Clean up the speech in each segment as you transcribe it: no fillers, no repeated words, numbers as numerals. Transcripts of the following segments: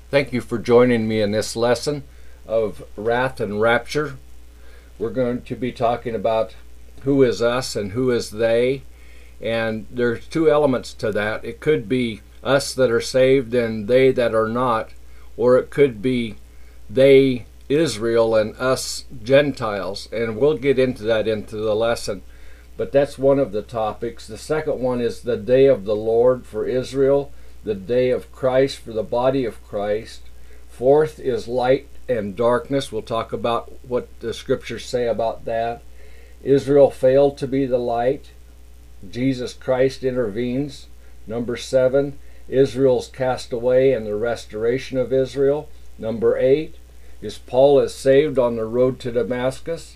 Thank you for joining me in this lesson of wrath and rapture. We're going to be talking about who is us and who is they, and there's two elements to that. It could be us that are saved and they that are not, or it could be they, Israel, and us, Gentiles, and we'll get into that into the lesson. But that's one of the topics. The second one is the day of the Lord for Israel, the day of Christ for the body of Christ. Fourth is light and darkness. We'll talk about what the scriptures say about that. Israel failed to be the light. Jesus Christ intervenes. Number 7, Israel's cast away and the restoration of Israel. Number 8 is Paul is saved on the road to Damascus.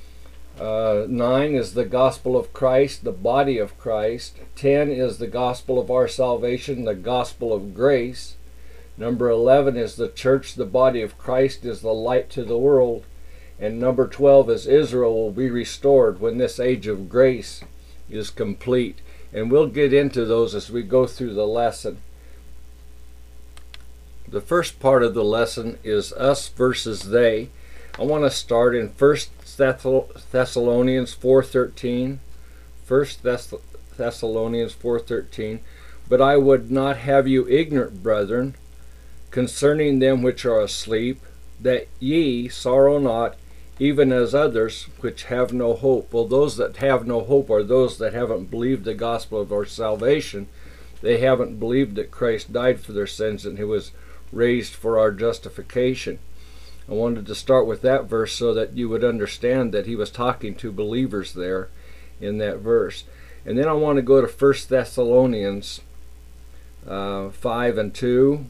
9 is the gospel of Christ, the body of Christ. 10 is the gospel of our salvation, the gospel of grace. Number 11 is the church, the body of Christ, is the light to the world. And number 12 is Israel will be restored when this age of grace is complete. And we'll get into those as we go through the lesson. The first part of the lesson is us versus they. I want to start in 1 Thessalonians 4:13. 1 Thessalonians 4:13. But I would not have you ignorant, brethren, concerning them which are asleep, that ye sorrow not, even as others which have no hope. Well, those that have no hope are those that haven't believed the gospel of our salvation. They haven't believed that Christ died for their sins and he was raised for our justification. I wanted to start with that verse so that you would understand that he was talking to believers there in that verse. And then I want to go to 1 Thessalonians 5:2.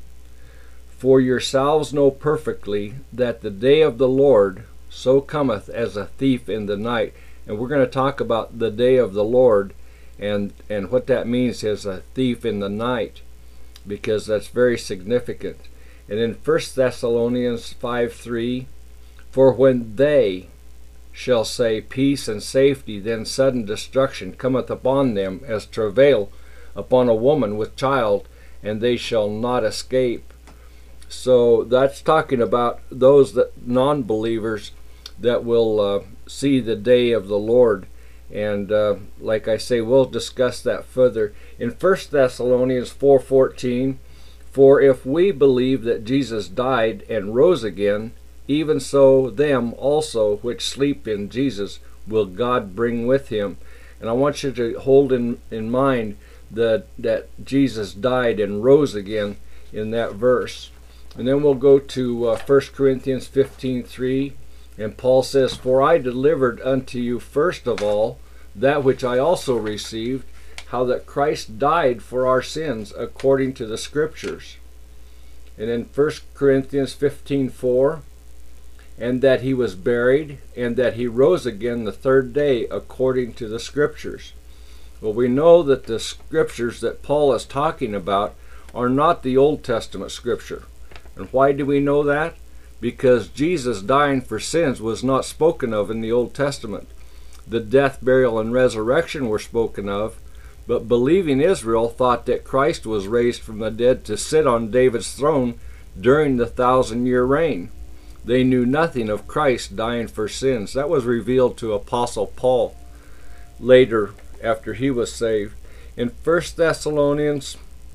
For yourselves know perfectly that the day of the Lord so cometh as a thief in the night. And we're going to talk about the day of the Lord and what that means as a thief in the night, because that's very significant. And in 1 Thessalonians 5:3, for when they shall say peace and safety, then sudden destruction cometh upon them as travail upon a woman with child, and they shall not escape. So that's talking about those that non-believers that will see the day of the Lord. And like I say, we'll discuss that further. In 1 Thessalonians 4:14, for if we believe that Jesus died and rose again, even so them also which sleep in Jesus will God bring with him. And I want you to hold in mind that Jesus died and rose again in that verse. And then we'll go to 1 Corinthians 15:3, and Paul says, for I delivered unto you first of all that which I also received, how that Christ died for our sins according to the Scriptures. And in 1 Corinthians 15:4, and that he was buried, and that he rose again the third day according to the Scriptures. Well, we know that the Scriptures that Paul is talking about are not the Old Testament Scripture. And why do we know that? Because Jesus dying for sins was not spoken of in the Old Testament. The death, burial, and resurrection were spoken of, but believing Israel thought that Christ was raised from the dead to sit on David's throne during the 1,000-year reign. They knew nothing of Christ dying for sins. That was revealed to Apostle Paul later after he was saved. In 1 Thessalonians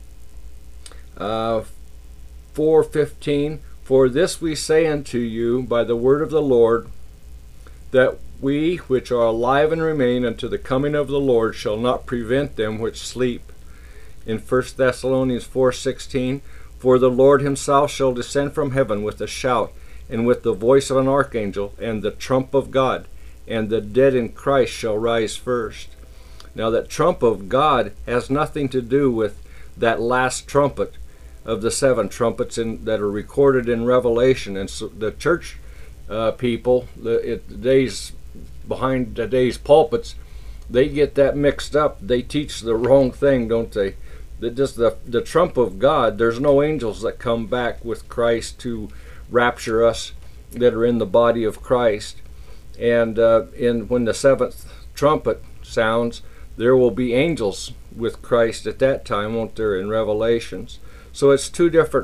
4:15, for this we say unto you by the word of the Lord, that we which are alive and remain unto the coming of the Lord shall not prevent them which sleep. In 1 Thessalonians 4:16, for the Lord himself shall descend from heaven with a shout, and with the voice of an archangel, and the trump of God, and the dead in Christ shall rise first. Now that trump of God has nothing to do with that last trumpet of the 7 trumpets that are recorded in Revelation. And so the church people, behind today's pulpits, they get that mixed up. They teach the wrong thing, don't they? That just the trump of God, there's no angels that come back with Christ to rapture us that are in the body of Christ. And when the 7th trumpet sounds, there will be angels with Christ at that time, won't there, in Revelations? So it's two different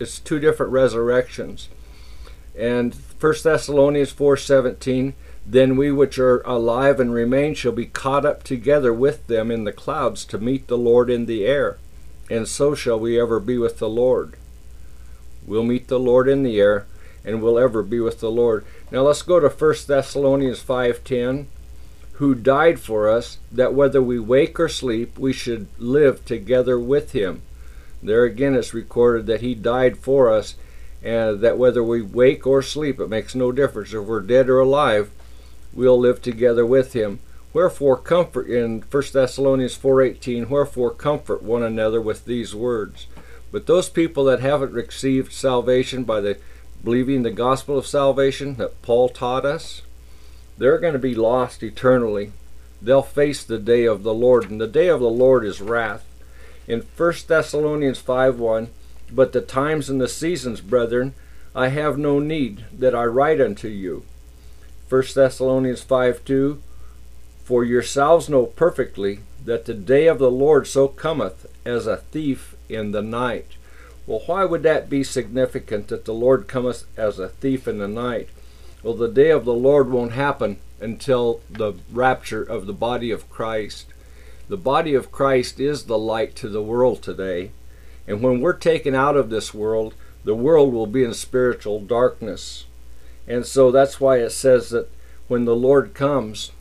it's two different resurrections. And 1 Thessalonians 4:17, then we which are alive and remain shall be caught up together with them in the clouds to meet the Lord in the air, and so shall we ever be with the Lord. We'll meet the Lord in the air, and we'll ever be with the Lord. Now let's go to 1 Thessalonians 5:10, who died for us, that whether we wake or sleep, we should live together with him. There again it's recorded that he died for us, and that whether we wake or sleep, it makes no difference. If we're dead or alive, we'll live together with him. Wherefore comfort, in 1 Thessalonians 4:18, wherefore comfort one another with these words. But those people that haven't received salvation by believing the gospel of salvation that Paul taught us, they're going to be lost eternally. They'll face the day of the Lord, and the day of the Lord is wrath. In 1 Thessalonians 5:1, but the times and the seasons, brethren, I have no need that I write unto you. 1 Thessalonians 5:2, for yourselves know perfectly that the day of the Lord so cometh as a thief in the night. Well, why would that be significant, that the Lord cometh as a thief in the night? Well, the day of the Lord won't happen until the rapture of the body of Christ. The body of Christ is the light to the world today. And when we're taken out of this world, the world will be in spiritual darkness. And so that's why it says that when the Lord comes,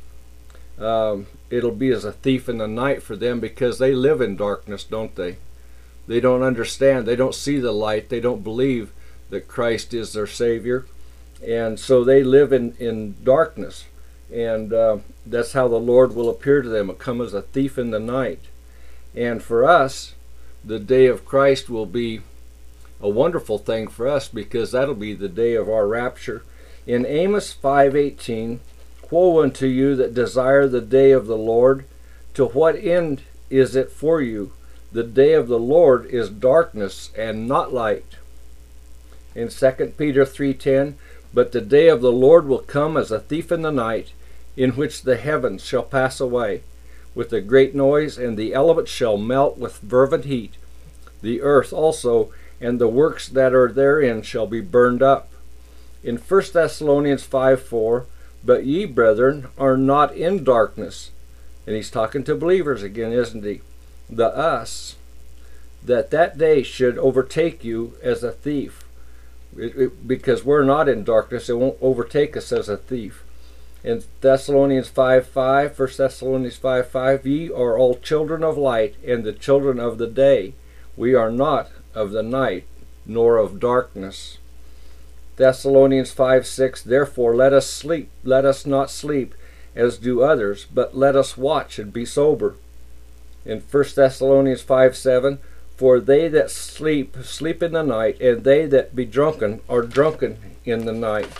it'll be as a thief in the night for them, because they live in darkness, don't they? They don't understand. They don't see the light. They don't believe that Christ is their Savior. And so they live in darkness. And that's how the Lord will appear to them. It'll come as a thief in the night. And for us, the day of Christ will be a wonderful thing for us, because that'll be the day of our rapture. In Amos 5:18, woe unto you that desire the day of the Lord. To what end is it for you? The day of the Lord is darkness and not light. In 2 Peter 3:10, but the day of the Lord will come as a thief in the night, in which the heavens shall pass away with a great noise, and the elements shall melt with fervent heat. The earth also and the works that are therein shall be burned up. In 1 Thessalonians 5:4, but ye, brethren, are not in darkness. And he's talking to believers again, isn't he? The us, that day should overtake you as a thief. Because we're not in darkness, it won't overtake us as a thief. In Thessalonians 5:5, 1 Thessalonians 5:5, ye are all children of light and the children of the day. We are not of the night, nor of darkness. Thessalonians 5:6, therefore let us not sleep as do others, but let us watch and be sober. In 1 Thessalonians 5:7, for they that sleep, sleep in the night, and they that be drunken are drunken in the night.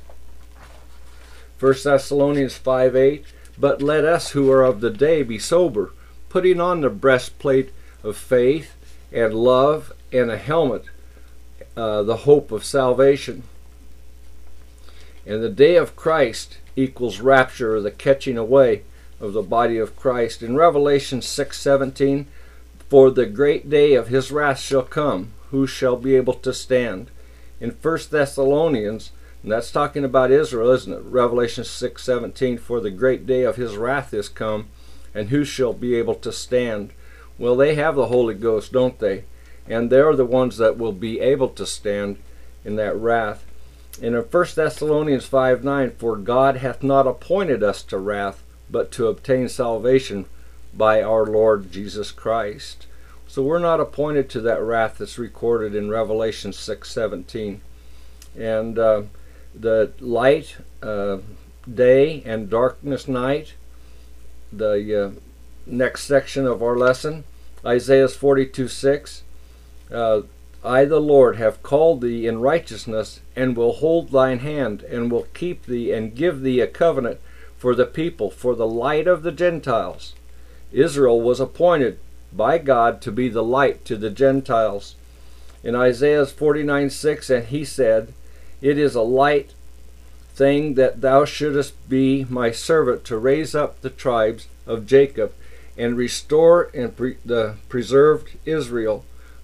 1 Thessalonians 5:8, but let us who are of the day be sober, putting on the breastplate of faith and love, and a helmet, the hope of salvation. And the day of Christ equals rapture, or the catching away of the body of Christ. In Revelation 6:17, for the great day of his wrath shall come, who shall be able to stand? In 1 Thessalonians, and that's talking about Israel, isn't it? Revelation 6:17, for the great day of his wrath is come, and who shall be able to stand? Well, they have the Holy Ghost, don't they? And they're the ones that will be able to stand in that wrath. And in 1 Thessalonians 5:9, for God hath not appointed us to wrath, but to obtain salvation by our Lord Jesus Christ. So we're not appointed to that wrath that's recorded in Revelation 6:17. And the light day and darkness night, the next section of our lesson, Isaiah 42:6, I the Lord have called thee in righteousness, and will hold thine hand, and will keep thee, and give thee a covenant for the people, for the light of the Gentiles. Israel was appointed by God to be the light to the Gentiles. In Isaiah 49:6, and he said, it is a light thing that thou shouldest be my servant to raise up the tribes of Jacob, and restore the preserved Israel,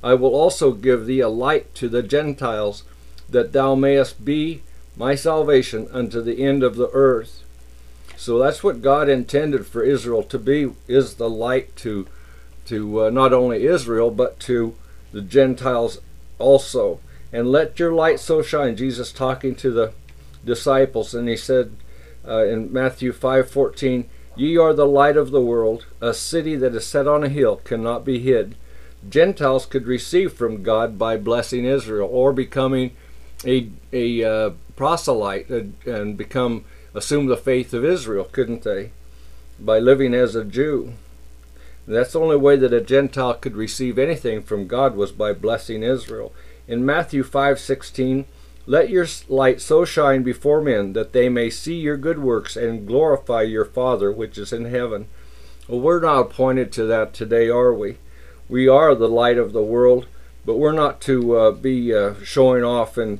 I will also give thee a light to the Gentiles, that thou mayest be my salvation unto the end of the earth. So that's what God intended for Israel to be, is the light to not only Israel, but to the Gentiles also. And let your light so shine. Jesus talking to the disciples, and he said in Matthew 5:14, ye are the light of the world. A city that is set on a hill cannot be hid. Gentiles could receive from God by blessing Israel, or becoming a proselyte and assume the faith of Israel, couldn't they? By living as a Jew. And that's the only way that a Gentile could receive anything from God, was by blessing Israel. In Matthew 5:16, let your light so shine before men that they may see your good works and glorify your Father which is in heaven. Well, we're not appointed to that today, are we? We are the light of the world, but we're not to be showing off and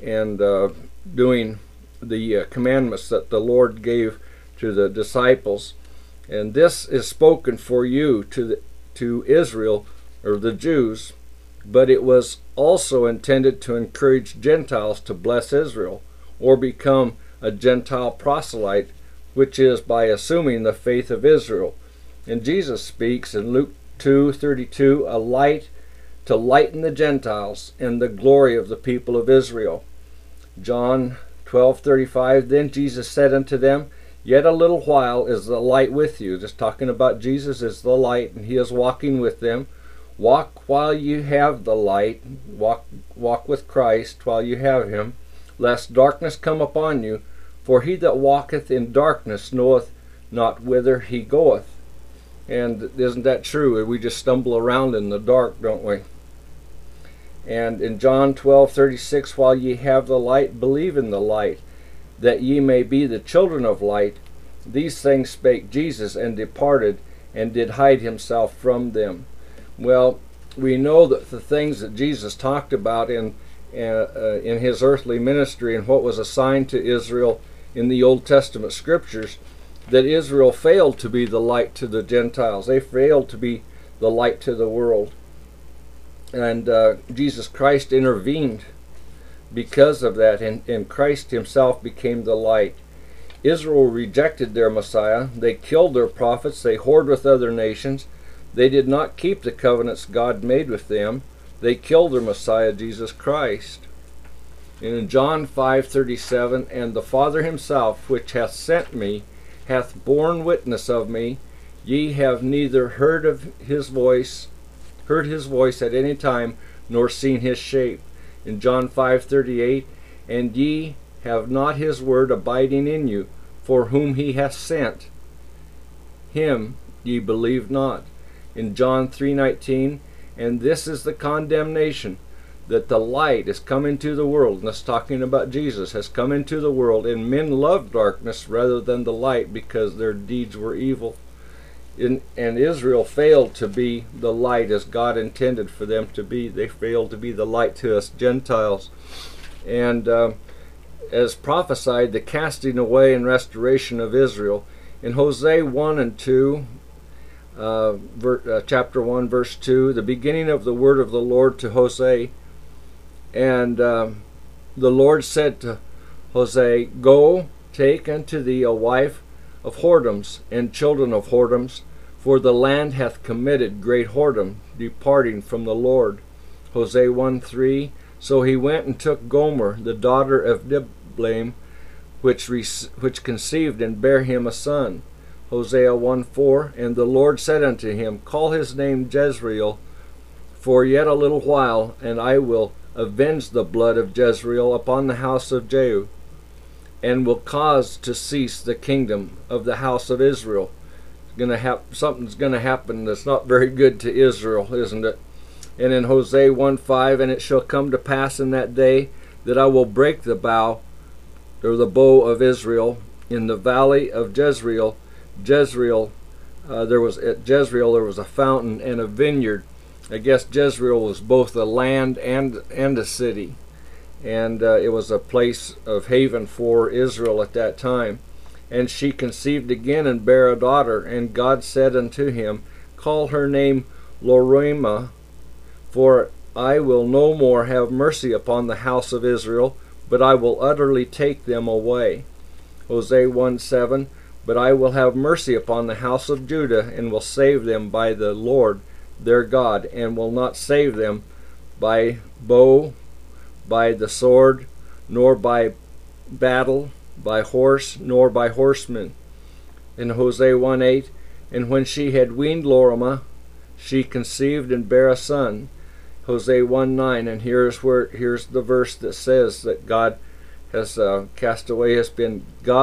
doing the commandments that the Lord gave to the disciples. And this is spoken for you to Israel, or the Jews, but it was also intended to encourage Gentiles to bless Israel, or become a Gentile proselyte, which is by assuming the faith of Israel. And Jesus speaks in Luke 2:32, a light to lighten the Gentiles and the glory of the people of Israel. John 12:35, then Jesus said unto them, yet a little while is the light with you. Just talking about Jesus as the light, and he is walking with them. Walk while you have the light. Walk with Christ while you have him, lest darkness come upon you. For he that walketh in darkness knoweth not whither he goeth. And isn't that true? We just stumble around in the dark, don't we? And in John 12:36, while ye have the light, believe in the light, that ye may be the children of light. These things spake Jesus, and departed, and did hide himself from them. Well, we know that the things that Jesus talked about in his earthly ministry, and what was assigned to Israel in the Old Testament scriptures, that Israel failed to be the light to the Gentiles. They failed to be the light to the world. And Jesus Christ intervened because of that, and Christ himself became the light. Israel rejected their Messiah. They killed their prophets. They warred with other nations. They did not keep the covenants God made with them. They killed their Messiah, Jesus Christ. And in John 5:37, and the Father himself, which hath sent me, hath borne witness of me. Ye have neither heard his voice at any time, nor seen his shape. In John 5:38, and ye have not his word abiding in you, for whom he hath sent, him ye believe not. In John 3:19, and this is the condemnation, that the light is come into the world, and that's talking about Jesus, has come into the world, and men love darkness rather than the light, because their deeds were evil. And Israel failed to be the light as God intended for them to be. They failed to be the light to us Gentiles. And as prophesied, the casting away and restoration of Israel. In Hosea 1 and 2, chapter 1, verse 2, the beginning of the word of the Lord to Hosea. And the Lord said to Hosea, go, take unto thee a wife of whoredoms and children of whoredoms, for the land hath committed great whoredom, departing from the Lord. Hosea 1:3, so he went and took Gomer, the daughter of Diblaim, which conceived and bare him a son. Hosea 1:4, and the Lord said unto him, call his name Jezreel, for yet a little while, and I will avenge the blood of Jezreel upon the house of Jehu, and will cause to cease the kingdom of the house of Israel. Something's going to happen that's not very good to Israel, isn't it? And in Hosea 1:5, and it shall come to pass in that day that I will break the bow, or the bow of Israel, in the valley of Jezreel. There was a fountain and a vineyard. I guess Jezreel was both a land and a city, and it was a place of haven for Israel at that time. And she conceived again and bare a daughter, and God said unto him, call her name Loruhamah, For I will no more have mercy upon the house of Israel, but I will utterly take them away. Hosea 1:7, But I will have mercy upon the house of Judah, and will save them by the Lord their God, and will not save them by bow, by the sword, nor by battle, by horse, nor by horsemen. In Hosea 1:8, And when she had weaned Loruhamah, she conceived and bare a son. Hosea 1:9, and here's the verse that says that God has cast away his bin.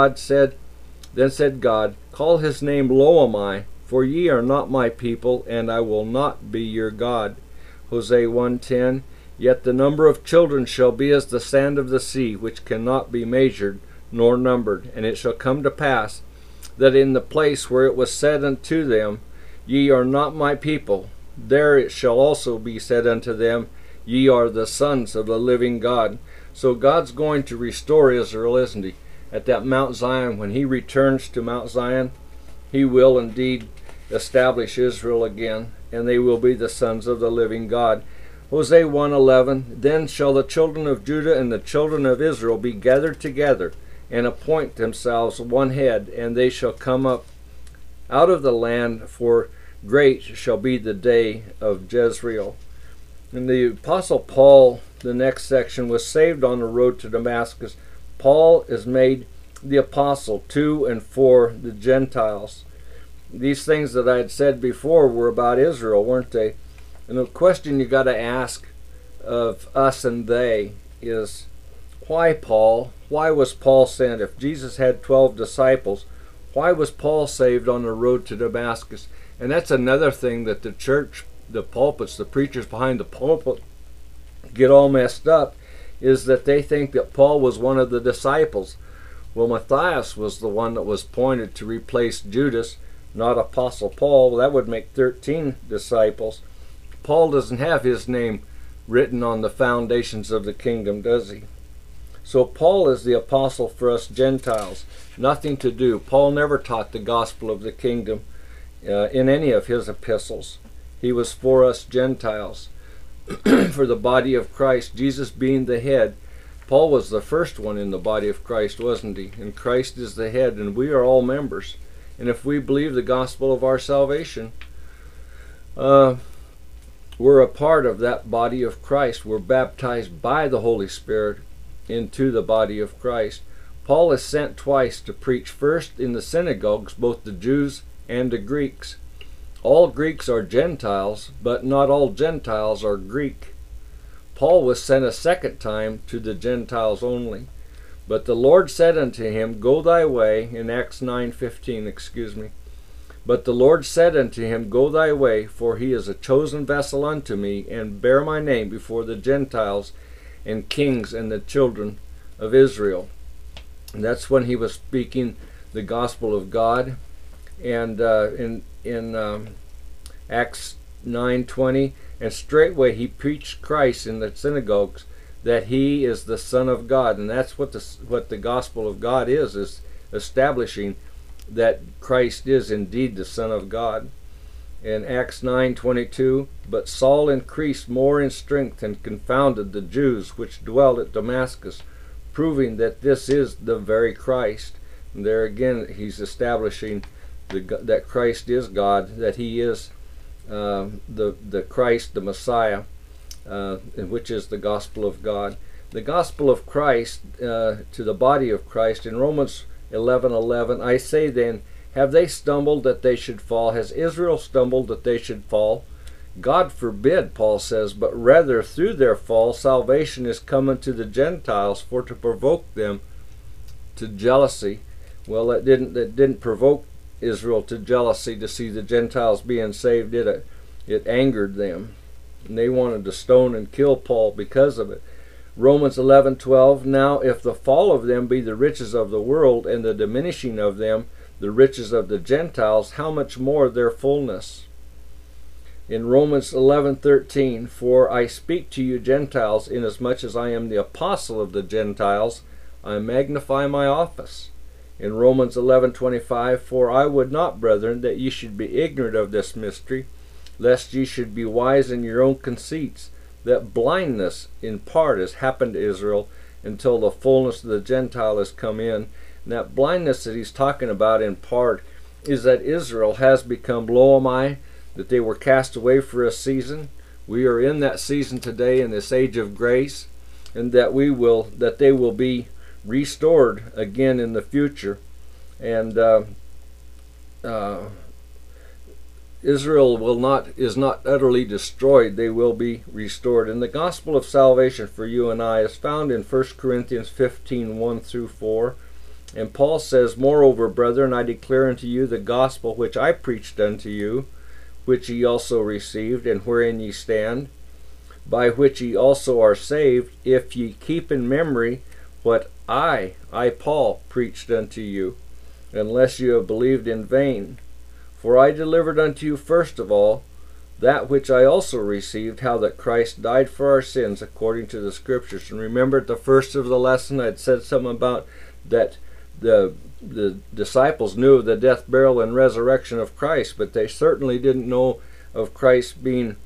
Then said God, Call his name Lo-ammi, for ye are not my people, and I will not be your God. Hosea 1:10, Yet the number of children shall be as the sand of the sea, which cannot be measured nor numbered. And it shall come to pass that in the place where it was said unto them, Ye are not my people, there it shall also be said unto them, Ye are the sons of the living God. So God's going to restore Israel, isn't he? At that Mount Zion, when he returns to Mount Zion, he will indeed establish Israel again, and they will be the sons of the living God. Hosea 1:11, Then shall the children of Judah and the children of Israel be gathered together, and appoint themselves one head, and they shall come up out of the land, for great shall be the day of Jezreel. And the Apostle Paul, the next section, was saved on the road to Damascus. Paul is made the apostle to and for the Gentiles. These things that I had said before were about Israel, weren't they? And the question you got to ask of us and they is, why Paul? Why was Paul sent? If Jesus had 12 disciples, why was Paul saved on the road to Damascus? And that's another thing that the church, the pulpits, the preachers behind the pulpit get all messed up, is that they think that Paul was one of the disciples. Well, Matthias was the one that was appointed to replace Judas, not Apostle Paul. That would make 13 disciples. Paul doesn't have his name written on the foundations of the kingdom, does he? So Paul is the apostle for us Gentiles. Nothing to do. Paul never taught the gospel of the kingdom in any of his epistles. He was for us Gentiles, for the body of Christ, Jesus being the head. Paul was the first one in the body of Christ, wasn't he? And Christ is the head, and we are all members. And if we believe the gospel of our salvation, we're a part of that body of Christ. We're baptized by the Holy Spirit into the body of Christ. Paul is sent twice to preach, first in the synagogues, both the Jews and the Greeks. All Greeks are Gentiles, but not all Gentiles are Greek. Paul was sent a second time to the Gentiles only. But the Lord said unto him, Go thy way, in Acts 9:15, But the Lord said unto him, Go thy way, for he is a chosen vessel unto me, and bear my name before the Gentiles and kings and the children of Israel. And that's when he was speaking the gospel of God. And in Acts 9:20, and straightway he preached Christ in the synagogues, that he is the Son of God. And that's what the gospel of God is establishing that Christ is indeed the Son of God. In Acts 9:22, But Saul increased more in strength and confounded the Jews which dwelt at Damascus, proving that this is the very Christ. And there again he's establishing that Christ is God, that he is the Christ, the Messiah, which is the gospel of God. The gospel of Christ to the body of Christ in Romans 11:11, I say then, have they stumbled that they should fall? Has Israel stumbled that they should fall? God forbid, Paul says, but rather through their fall salvation is come unto the Gentiles, for to provoke them to jealousy. Well, that didn't provoke Israel to jealousy to see the Gentiles being saved, did it? It angered them, and they wanted to stone and kill Paul because of it. Romans 11:12, Now if the fall of them be the riches of the world, and the diminishing of them the riches of the Gentiles, how much more their fullness? In Romans 11:13, For I speak to you Gentiles, inasmuch as I am the apostle of the Gentiles, I magnify my office. In Romans 11:25, For I would not, brethren, that ye should be ignorant of this mystery, lest ye should be wise in your own conceits, that blindness in part has happened to Israel until the fullness of the Gentile has come in. And that blindness that he's talking about in part is that Israel has become lo-amai, that they were cast away for a season. We are in that season today in this age of grace, and that they will be restored again in the future. And Israel is not utterly destroyed. They will be restored. And the gospel of salvation for you and I is found in 1 Corinthians 15, 1 through 4. And Paul says, Moreover, brethren, I declare unto you the gospel which I preached unto you, which ye also received, and wherein ye stand, by which ye also are saved, if ye keep in memory what I, Paul, preached unto you, unless you have believed in vain. For I delivered unto you first of all that which I also received, how that Christ died for our sins according to the Scriptures. And remember at the first of the lesson I'd said something about that the disciples knew of the death, burial, and resurrection of Christ, but they certainly didn't know of Christ being